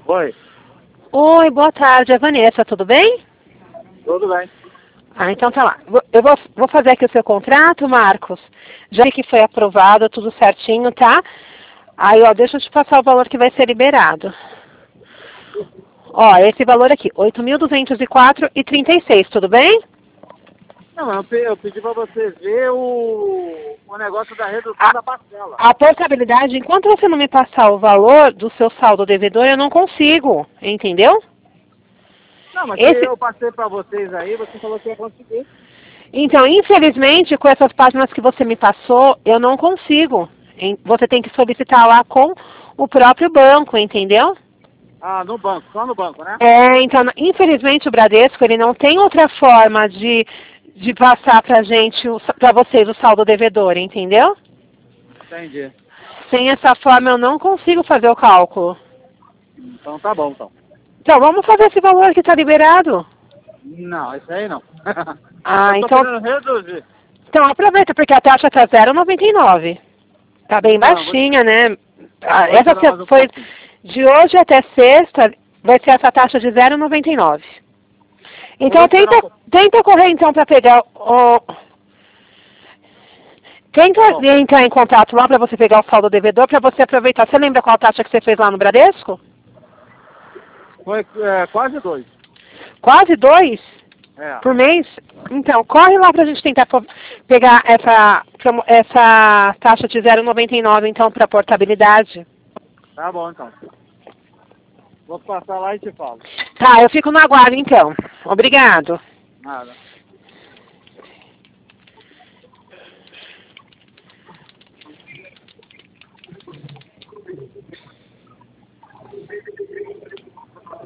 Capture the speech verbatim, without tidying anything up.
Oi. Oi, boa tarde, é Vanessa, tudo bem? Tudo bem. Ah, então tá lá. Eu vou, vou fazer aqui o seu contrato, Marcos. Já que foi aprovado, tudo certinho, tá? Aí, ó, deixa eu te passar o valor que vai ser liberado. Ó, esse valor aqui, oito mil duzentos e quatro reais e trinta e seis, tudo bem? Não, eu pe- eu pedi para você ver o, o negócio da redução A, da parcela. a portabilidade, enquanto você não me passar o valor do seu saldo devedor, eu não consigo, entendeu? Não, mas Esse, eu passei para vocês aí, você falou que ia conseguir. então, infelizmente, com essas páginas que você me passou, eu não consigo. Em- Você tem que solicitar lá com o próprio banco, entendeu? Ah, no banco, só no banco, né? É, então, infelizmente o Bradesco, ele não tem outra forma de, de passar pra gente, para vocês, o saldo devedor, entendeu? Entendi. Sem essa forma eu não consigo fazer o cálculo. Então tá bom, então. Então, vamos fazer esse valor que está liberado. Não, isso aí não. Ah, eu tô então, querendo reduzir. então aproveita, porque a taxa está zero vírgula noventa e nove. Tá bem Não, vou, baixinha, né? Ah, vou essa esperar mais se- um foi pouquinho. de hoje até sexta, vai ser essa taxa de zero vírgula noventa e nove. Eu Então vou esperar um tenta, pouquinho. tenta correr então para pegar o. Tenta Tá bom. entrar em contato lá para você pegar o saldo devedor para você aproveitar. Você lembra qual taxa que você fez lá no Bradesco? Foi é, quase dois. Quase dois É. por mês? Então, corre lá para a gente tentar po- pegar essa, promo- essa taxa de zero vírgula noventa e nove então para portabilidade. Tá bom, então. Vou passar lá e te falo. Tá, eu fico no aguardo então. Obrigado. Nada.